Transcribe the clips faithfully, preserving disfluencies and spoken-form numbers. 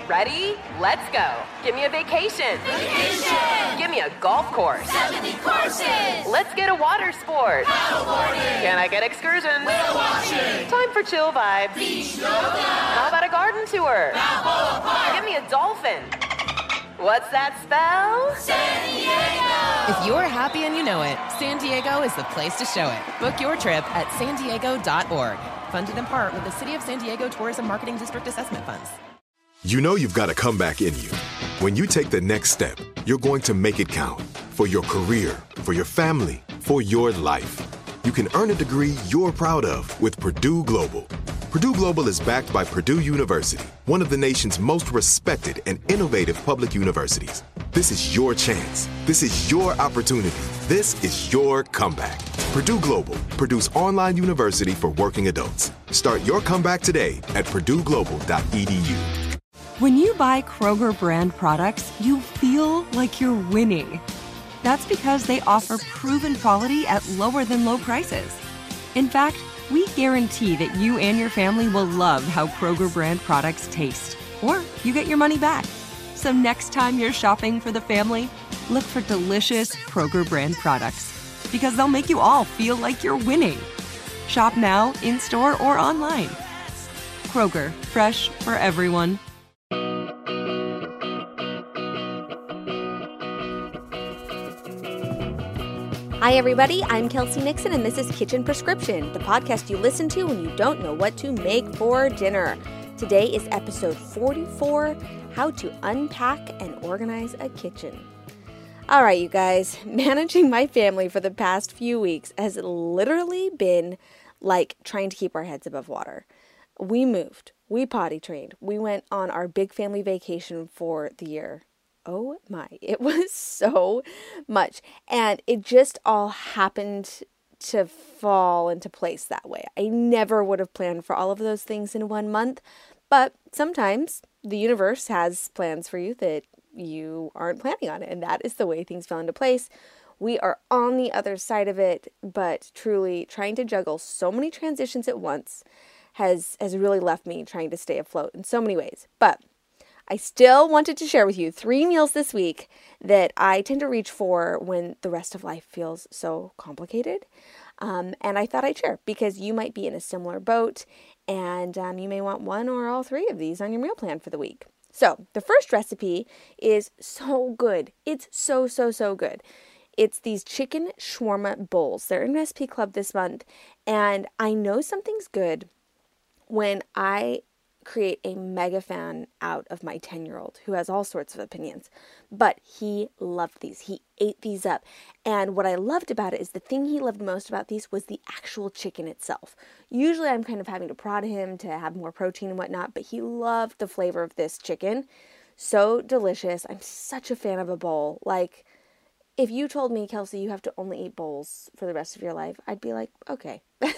Ready? Let's go. Give me a vacation. Vacation! Give me a golf course. seventy courses! Let's get a water sport. Paddleboarding! Can I get excursions? Whale watching! Time for chill vibes. Beach yoga! How about a garden tour? Balboa Park! Give me a dolphin. What's that spell? San Diego! If you're happy and you know it, San Diego is the place to show it. Book your trip at san diego dot org. Funded in part with the City of San Diego Tourism Marketing District Assessment Funds. You know you've got a comeback in you. When you take the next step, you're going to make it count. For your career, for your family, for your life. You can earn a degree you're proud of with Purdue Global. Purdue Global is backed by Purdue University, one of the nation's most respected and innovative public universities. This is your chance. This is your opportunity. This is your comeback. Purdue Global, Purdue's online university for working adults. Start your comeback today at purdue global dot e d u. When you buy Kroger brand products, you feel like you're winning. That's because they offer proven quality at lower than low prices. In fact, we guarantee that you and your family will love how Kroger brand products taste, or you get your money back. So next time you're shopping for the family, look for delicious Kroger brand products, because they'll make you all feel like you're winning. Shop now, in-store, or online. Kroger, fresh for everyone. Hi, everybody. I'm Kelsey Nixon, and this is Kitchen Prescription, the podcast you listen to when you don't know what to make for dinner. Today is episode forty-four, How to Unpack and Organize a Kitchen. All right, you guys, managing my family for the past few weeks has literally been like trying to keep our heads above water. We moved, we potty trained, we went on our big family vacation for the year. Oh my, it was so much. And it just all happened to fall into place that way. I never would have planned for all of those things in one month, but sometimes the universe has plans for you that you aren't planning on, and that is the way things fell into place. We are on the other side of it, but truly trying to juggle so many transitions at once has has really left me trying to stay afloat in so many ways. But I still wanted to share with you three meals this week that I tend to reach for when the rest of life feels so complicated. Um, and I thought I'd share because you might be in a similar boat, and um, you may want one or all three of these on your meal plan for the week. So the first recipe is so good. It's so, so, so good. It's these chicken shawarma bowls. They're in Recipe Club this month, and I know something's good when I create a mega fan out of my ten-year-old who has all sorts of opinions, but he loved these. He ate these up. And what I loved about it is the thing he loved most about these was the actual chicken itself. Usually I'm kind of having to prod him to have more protein and whatnot, but he loved the flavor of this chicken. So delicious. I'm such a fan of a bowl. Like, if you told me, Kelsey, you have to only eat bowls for the rest of your life, I'd be like, okay.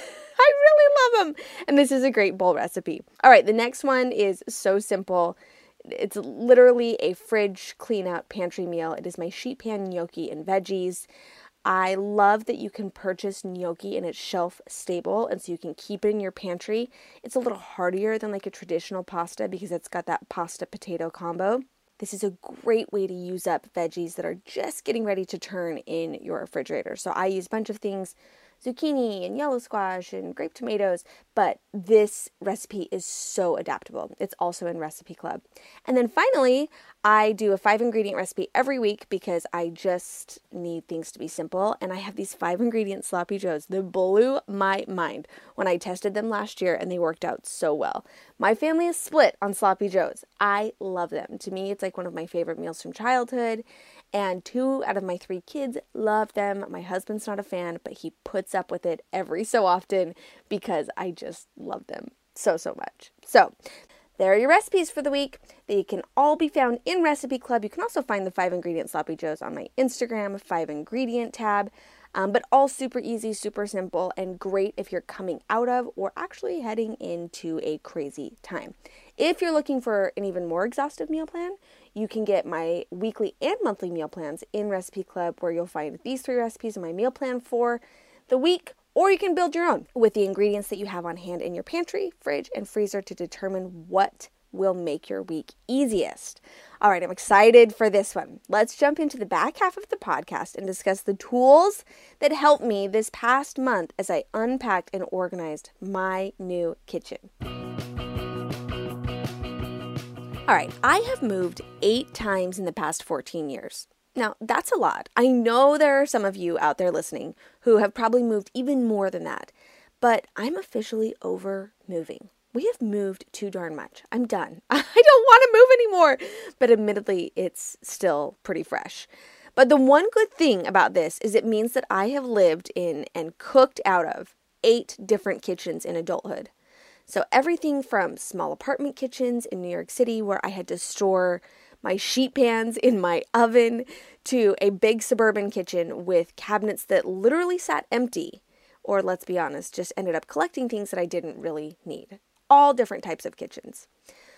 I really love them. And this is a great bowl recipe. All right, the next one is so simple. It's literally a fridge clean out pantry meal. It is my sheet pan gnocchi and veggies. I love that you can purchase gnocchi and it's shelf stable, and so you can keep it in your pantry. It's a little heartier than like a traditional pasta because it's got that pasta potato combo. This is a great way to use up veggies that are just getting ready to turn in your refrigerator. So I use a bunch of things, zucchini and yellow squash and grape tomatoes, but this recipe is so adaptable. It's also in Recipe Club. And then finally, I do a five ingredient recipe every week because I just need things to be simple. And I have these five ingredient sloppy joes that blew my mind when I tested them last year, and they worked out so well. My family is split on sloppy joes. I love them. To me, it's like one of my favorite meals from childhood. And two out of my three kids love them. My husband's not a fan, but he puts up with it every so often because I just love them so, so much. So there are your recipes for the week. They can all be found in Recipe Club. You can also find the five ingredient sloppy joes on my Instagram five ingredient tab. Um, but all super easy, super simple, and great if you're coming out of or actually heading into a crazy time. If you're looking for an even more exhaustive meal plan, you can get my weekly and monthly meal plans in Recipe Club, where you'll find these three recipes in my meal plan for the week, or you can build your own with the ingredients that you have on hand in your pantry, fridge, and freezer to determine what will make your week easiest. All right, I'm excited for this one. Let's jump into the back half of the podcast and discuss the tools that helped me this past month as I unpacked and organized my new kitchen. All right, I have moved eight times in the past fourteen years. Now, that's a lot. I know there are some of you out there listening who have probably moved even more than that, but I'm officially over moving. We have moved too darn much. I'm done. I don't want to move anymore, but admittedly, it's still pretty fresh. But the one good thing about this is it means that I have lived in and cooked out of eight different kitchens in adulthood. So everything from small apartment kitchens in New York City where I had to store my sheet pans in my oven to a big suburban kitchen with cabinets that literally sat empty, or let's be honest, just ended up collecting things that I didn't really need. All different types of kitchens.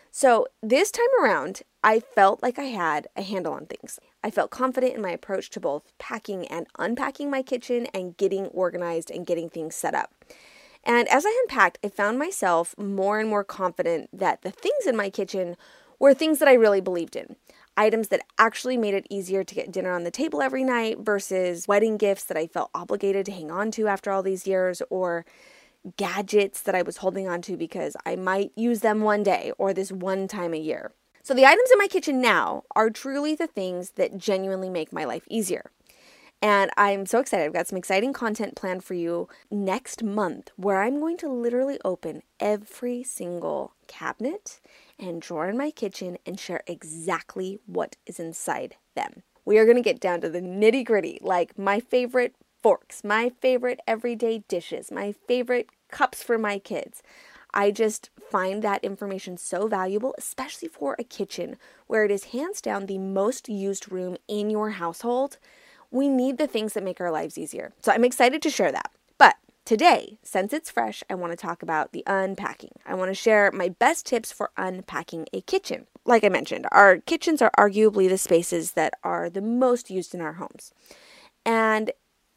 So this time around, I felt like I had a handle on things. I felt confident in my approach to both packing and unpacking my kitchen and getting organized and getting things set up. And as I unpacked, I found myself more and more confident that the things in my kitchen were things that I really believed in. Items that actually made it easier to get dinner on the table every night versus wedding gifts that I felt obligated to hang on to after all these years, or gadgets that I was holding on to because I might use them one day or this one time a year. So the items in my kitchen now are truly the things that genuinely make my life easier. And I'm so excited. I've got some exciting content planned for you next month where I'm going to literally open every single cabinet and drawer in my kitchen and share exactly what is inside them. We are going to get down to the nitty gritty, like my favorite forks, my favorite everyday dishes, my favorite cups for my kids. I just find that information so valuable, especially for a kitchen where it is hands down the most used room in your household. We need the things that make our lives easier. So I'm excited to share that. But today, since it's fresh, I want to talk about the unpacking. I want to share my best tips for unpacking a kitchen. Like I mentioned, our kitchens are arguably the spaces that are the most used in our homes. And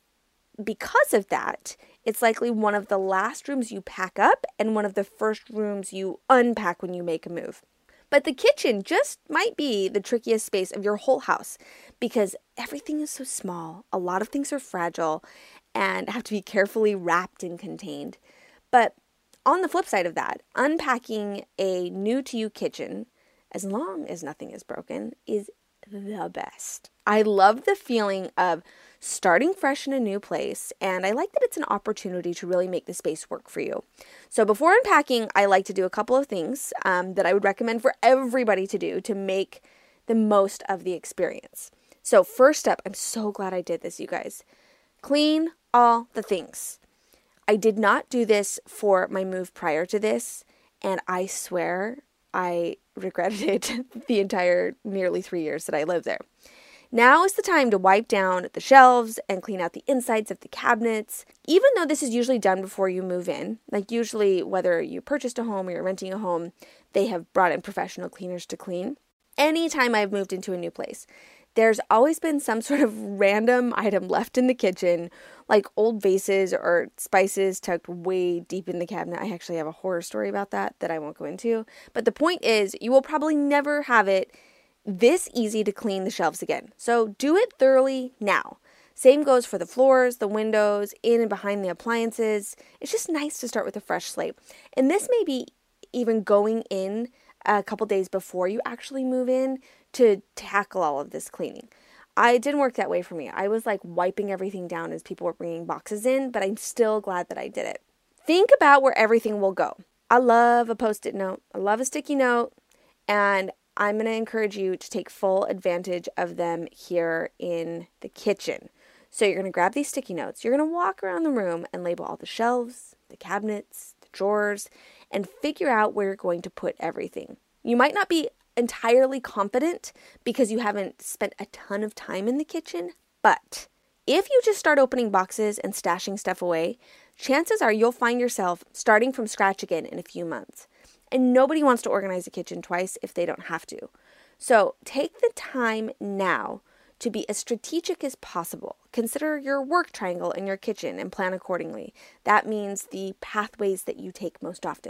because of that, it's likely one of the last rooms you pack up and one of the first rooms you unpack when you make a move. But the kitchen just might be the trickiest space of your whole house because everything is so small. A lot of things are fragile and have to be carefully wrapped and contained. But on the flip side of that, unpacking a new-to-you kitchen, as long as nothing is broken, is the best. I love the feeling of starting fresh in a new place, and I like that it's an opportunity to really make the space work for you. So before unpacking, I like to do a couple of things um, that I would recommend for everybody to do to make the most of the experience. So first up, I'm so glad I did this, you guys. Clean all the things. I did not do this for my move prior to this, and I swear I regretted it the entire nearly three years that I lived there. Now is the time to wipe down the shelves and clean out the insides of the cabinets. Even though this is usually done before you move in, like usually whether you purchased a home or you're renting a home, they have brought in professional cleaners to clean. Anytime I've moved into a new place, there's always been some sort of random item left in the kitchen, like old vases or spices tucked way deep in the cabinet. I actually have a horror story about that that I won't go into. But the point is, you will probably never have it this easy to clean the shelves again. So do it thoroughly now. Same goes for the floors, the windows, in and behind the appliances. It's just nice to start with a fresh slate. And this may be even going in a couple days before you actually move in to tackle all of this cleaning. I didn't work that way for me. I was like wiping everything down as people were bringing boxes in, but I'm still glad that I did it. Think about where everything will go. I love a Post-it note. I love a sticky note. And I'm going to encourage you to take full advantage of them here in the kitchen. So you're going to grab these sticky notes. You're going to walk around the room and label all the shelves, the cabinets, the drawers, and figure out where you're going to put everything. You might not be entirely confident because you haven't spent a ton of time in the kitchen, but if you just start opening boxes and stashing stuff away, chances are you'll find yourself starting from scratch again in a few months. And nobody wants to organize a kitchen twice if they don't have to. So take the time now to be as strategic as possible. Consider your work triangle in your kitchen and plan accordingly. That means the pathways that you take most often.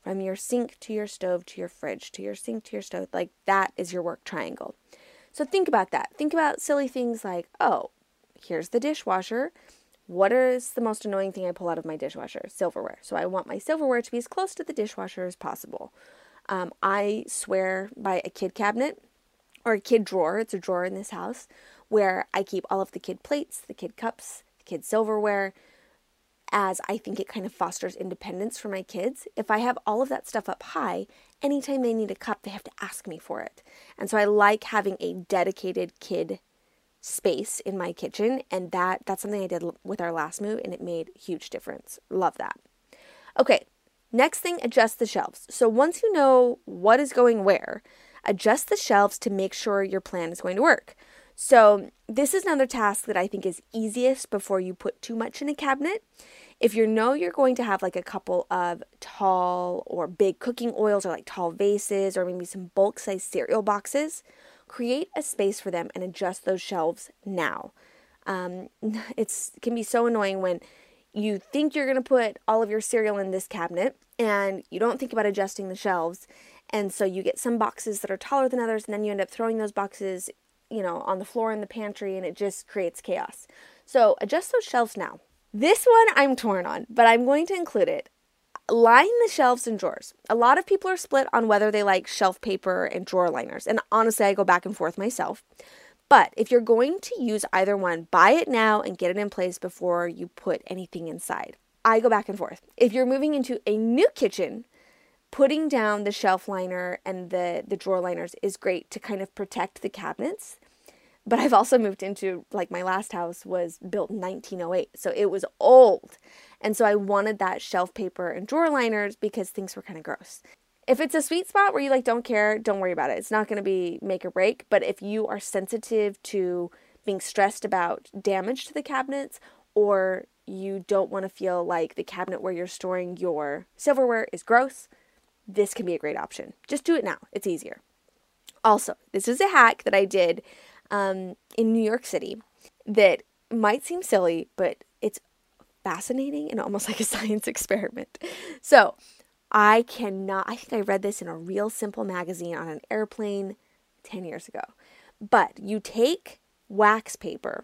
from your sink to your stove to your fridge to your sink to your stove. Like that is your work triangle. So think about that. Think about silly things like, oh, here's the dishwasher. What is the most annoying thing I pull out of my dishwasher? Silverware. So I want my silverware to be as close to the dishwasher as possible. Um, I swear by a kid cabinet or a kid drawer. It's a drawer in this house where I keep all of the kid plates, the kid cups, the kid silverware, as I think it kind of fosters independence for my kids. If I have all of that stuff up high, anytime they need a cup, they have to ask me for it. And so I like having a dedicated kid space in my kitchen, and that that's something I did with our last move, and it made a huge difference. Love that. Okay, next thing, adjust the shelves. So once you know what is going where, adjust the shelves to make sure your plan is going to work. So this is another task that I think is easiest before you put too much in a cabinet. If you know you're going to have like a couple of tall or big cooking oils or like tall vases or maybe some bulk size cereal boxes, create a space for them and adjust those shelves now. Um, it's, it can be so annoying when you think you're going to put all of your cereal in this cabinet and you don't think about adjusting the shelves. And so you get some boxes that are taller than others, and then you end up throwing those boxes, you know, on the floor in the pantry, and it just creates chaos. So adjust those shelves now. This one I'm torn on, but I'm going to include it. Line the shelves and drawers. A lot of people are split on whether they like shelf paper and drawer liners, and honestly, I go back and forth myself. But if you're going to use either one, buy it now and get it in place before you put anything inside. I go back and forth. If you're moving into a new kitchen, putting down the shelf liner and the, the drawer liners is great to kind of protect the cabinets. But I've also moved into, like, my last house was built in nineteen oh eight, so it was old. And so I wanted that shelf paper and drawer liners because things were kind of gross. If it's a sweet spot where you, like, don't care, don't worry about it. It's not going to be make or break. But if you are sensitive to being stressed about damage to the cabinets, or you don't want to feel like the cabinet where you're storing your silverware is gross, this can be a great option. Just do it now. It's easier. Also, this is a hack that I did Um, in New York City that might seem silly, but it's fascinating and almost like a science experiment. So I cannot, I think I read this in a Real Simple magazine on an airplane ten years ago, but you take wax paper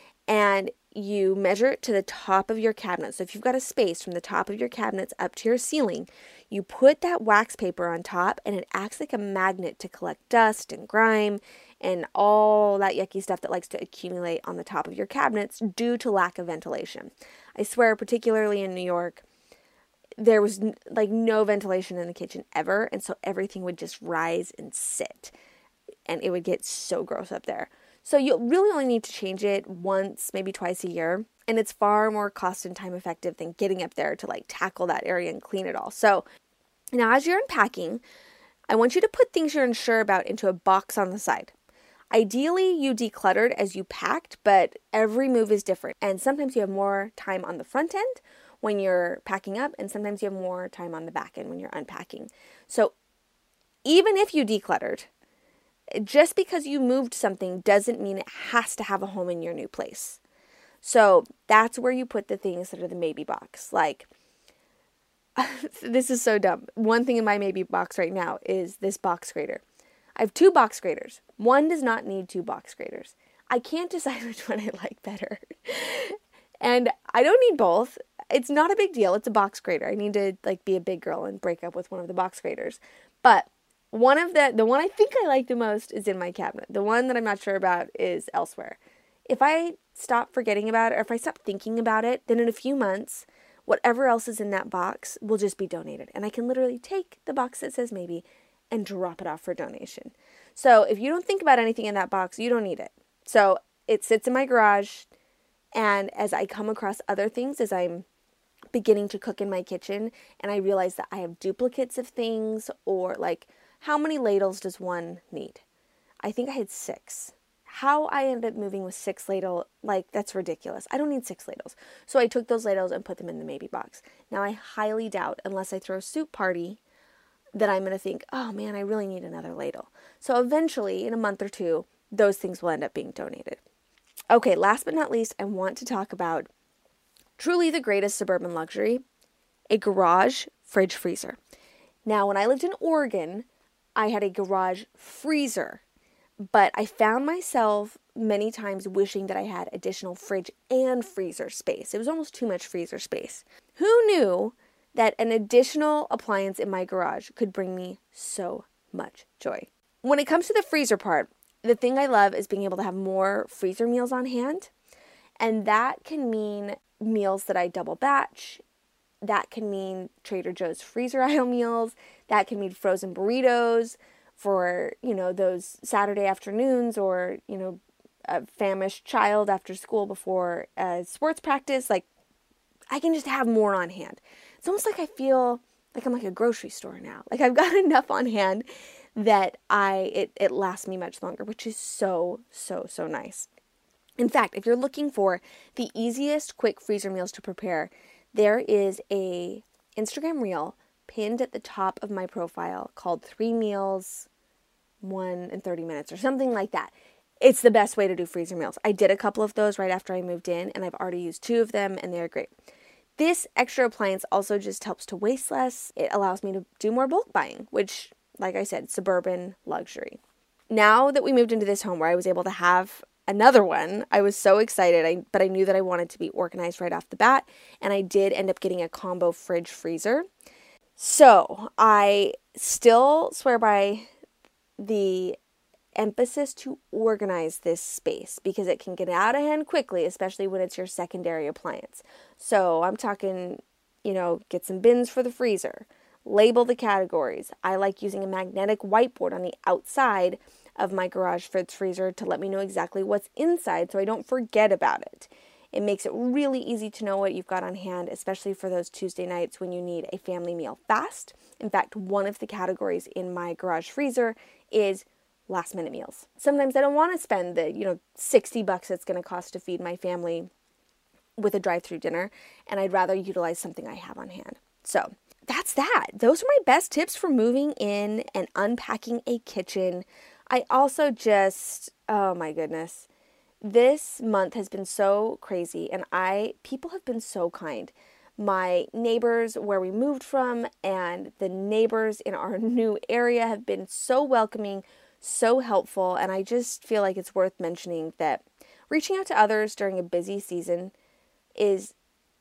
and you measure it to the top of your cabinet. So if you've got a space from the top of your cabinets up to your ceiling, you put that wax paper on top and it acts like a magnet to collect dust and grime and all that yucky stuff that likes to accumulate on the top of your cabinets due to lack of ventilation. I swear, particularly in New York, there was like no ventilation in the kitchen ever, and so everything would just rise and sit, and it would get so gross up there. So you really only need to change it once, maybe twice a year, and it's far more cost and time effective than getting up there to like tackle that area and clean it all. So now as you're unpacking, I want you to put things you're unsure about into a box on the side. Ideally, you decluttered as you packed, but every move is different. And sometimes you have more time on the front end when you're packing up, and sometimes you have more time on the back end when you're unpacking. So even if you decluttered, just because you moved something doesn't mean it has to have a home in your new place. So that's where you put the things that are the maybe box. Like, this is so dumb. One thing in my maybe box right now is this box grater. I have two box graters. One does not need two box graters. I can't decide which one I like better. And I don't need both. It's not a big deal. It's a box grater. I need to like be a big girl and break up with one of the box graters. But one of the, the one I think I like the most is in my cabinet. The one that I'm not sure about is elsewhere. If I stop forgetting about it, or if I stop thinking about it, then in a few months, whatever else is in that box will just be donated. And I can literally take the box that says maybe and drop it off for donation. So if you don't think about anything in that box, you don't need it. So it sits in my garage, and as I come across other things, as I'm beginning to cook in my kitchen, and I realize that I have duplicates of things, or like, how many ladles does one need? I think I had six. How I ended up moving with six ladle, like, that's ridiculous. I don't need six ladles. So I took those ladles and put them in the maybe box. Now I highly doubt, unless I throw a soup party, that I'm going to think, oh man, I really need another ladle. So eventually, in a month or two, those things will end up being donated. Okay, last but not least, I want to talk about truly the greatest suburban luxury, a garage fridge freezer. Now, when I lived in Oregon, I had a garage freezer, but I found myself many times wishing that I had additional fridge and freezer space. It was almost too much freezer space. Who knew that an additional appliance in my garage could bring me so much joy? When it comes to the freezer part, the thing I love is being able to have more freezer meals on hand. And that can mean meals that I double batch. That can mean Trader Joe's freezer aisle meals. That can mean frozen burritos for, you know, those Saturday afternoons, or, you know, a famished child after school before a sports practice. Like, I can just have more on hand. It's almost like I feel like I'm like a grocery store now. Like, I've got enough on hand that I it, it lasts me much longer, which is so, so, so nice. In fact, if you're looking for the easiest quick freezer meals to prepare, there is a Instagram reel pinned at the top of my profile called Three Meals, One in thirty minutes, or something like that. It's the best way to do freezer meals. I did a couple of those right after I moved in, and I've already used two of them, and they're great. This extra appliance also just helps to waste less. It allows me to do more bulk buying, which, like I said, suburban luxury. Now that we moved into this home where I was able to have another one, I was so excited, I, but I knew that I wanted to be organized right off the bat, and I did end up getting a combo fridge freezer. So I still swear by the emphasis to organize this space, because it can get out of hand quickly, especially when it's your secondary appliance. So I'm talking, you know, get some bins for the freezer, label the categories. I like using a magnetic whiteboard on the outside of my garage fridge freezer to let me know exactly what's inside so I don't forget about it. It makes it really easy to know what you've got on hand, especially for those Tuesday nights when you need a family meal fast. In fact, one of the categories in my garage freezer is last minute meals. Sometimes I don't want to spend the, you know, sixty bucks it's going to cost to feed my family with a drive-through dinner, and I'd rather utilize something I have on hand. So that's that. Those are my best tips for moving in and unpacking a kitchen. I also just, oh my goodness, this month has been so crazy, and I, people have been so kind. My neighbors where we moved from and the neighbors in our new area have been so welcoming, so helpful, and I just feel like it's worth mentioning that reaching out to others during a busy season is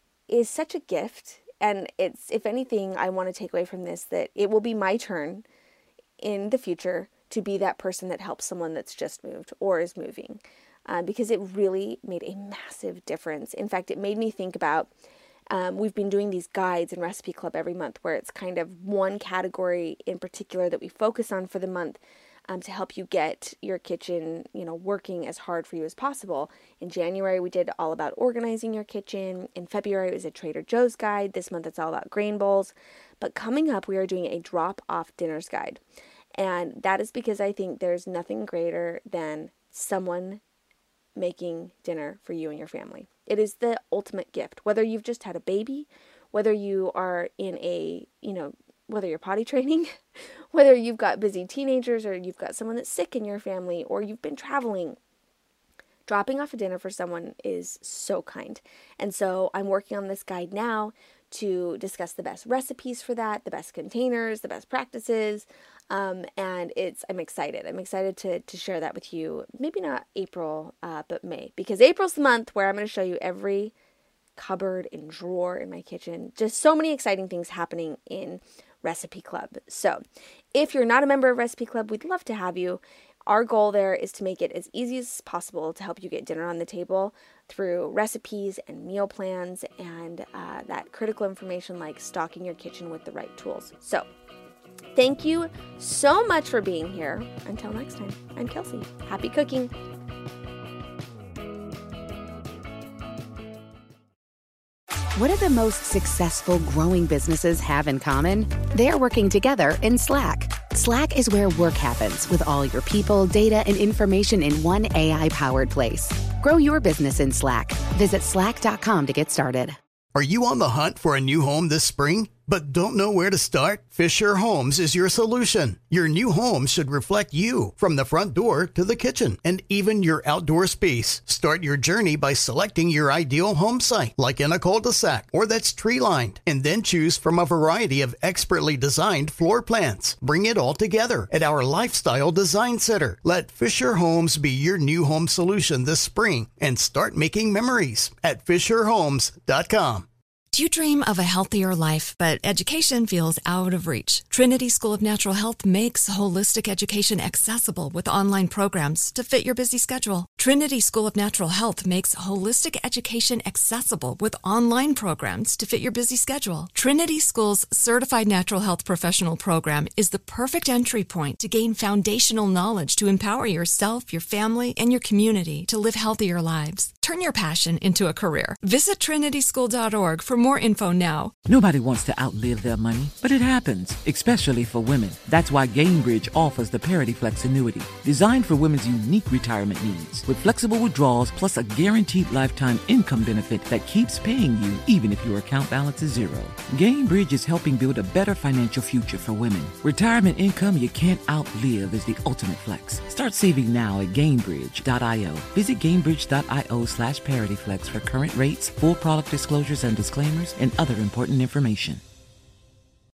is such a gift. And it's, if anything, I want to take away from this that it will be my turn in the future to be that person that helps someone that's just moved or is moving, uh, because it really made a massive difference. In fact, it made me think about, um, we've been doing these guides in Recipe Club every month where it's kind of one category in particular that we focus on for the month, um, to help you get your kitchen, you know, working as hard for you as possible. In January, we did all about organizing your kitchen. In February, it was a Trader Joe's guide. This month, it's all about grain bowls. But coming up, we are doing a drop-off dinners guide. And that is because I think there's nothing greater than someone making dinner for you and your family. It is the ultimate gift. Whether you've just had a baby, whether you are in a, you know, whether you're potty training, whether you've got busy teenagers, or you've got someone that's sick in your family, or you've been traveling, dropping off a dinner for someone is so kind. And so I'm working on this guide now to discuss the best recipes for that, the best containers, the best practices. Um, and it's, I'm excited. I'm excited to, to share that with you. Maybe not April, uh, but May, because April's the month where I'm going to show you every cupboard and drawer in my kitchen. Just so many exciting things happening in Recipe Club. So if you're not a member of Recipe Club, we'd love to have you. Our goal there is to make it as easy as possible to help you get dinner on the table through recipes and meal plans and uh, that critical information like stocking your kitchen with the right tools. So thank you so much for being here. Until next time, I'm Kelsey. Happy cooking. What do the most successful growing businesses have in common? They're working together in Slack. Slack is where work happens with all your people, data, and information in one A I-powered place. Grow your business in Slack. Visit slack dot com to get started. Are you on the hunt for a new home this spring? but don't know where to start? Fisher Homes is your solution. Your new home should reflect you, from the front door to the kitchen, and even your outdoor space. Start your journey by selecting your ideal home site, like in a cul-de-sac or that's tree-lined, and then choose from a variety of expertly designed floor plans. Bring it all together at our Lifestyle Design Center. Let Fisher Homes be your new home solution this spring and start making memories at fisher homes dot com. Do you dream of a healthier life, but education feels out of reach? Trinity School of Natural Health makes holistic education accessible with online programs to fit your busy schedule. Trinity School of Natural Health makes holistic education accessible with online programs to fit your busy schedule. Trinity School's Certified Natural Health Professional Program is the perfect entry point to gain foundational knowledge to empower yourself, your family, and your community to live healthier lives. Turn your passion into a career. Visit trinity school dot org for more info now. Nobody wants to outlive their money, but it happens, especially for women. That's why Gainbridge offers the Parity Flex annuity, designed for women's unique retirement needs, with flexible withdrawals plus a guaranteed lifetime income benefit that keeps paying you even if your account balance is zero. Gainbridge is helping build a better financial future for women. Retirement income you can't outlive is the ultimate flex. Start saving now at gainbridge dot io. Visit gainbridge dot io slash parityflex for current rates, full product disclosures and disclaimers, and other important information.